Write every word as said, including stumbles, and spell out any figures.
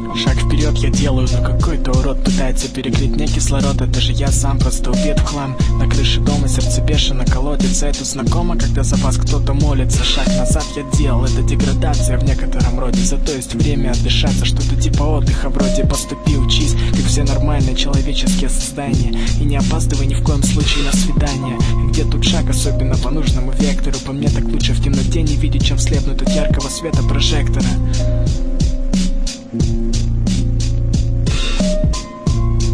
Шаг вперед я делаю, но какой-то урод пытается перекрыть мне кислород. Это же я сам, просто убит в хлам. На крыше дома сердце бешено колотится. Это знакомо, когда за вас кто-то молится. Шаг назад я делал, это деградация в некотором роде. Зато есть время отдышаться, что-то типа отдыха. Вроде поступи, учись, как все нормальные человеческие создания. И не опаздывай ни в коем случае на свидание. И где тут шаг, особенно по нужному вектору? По мне так лучше в темноте не видеть, чем вслепнуть от яркого света прожектора.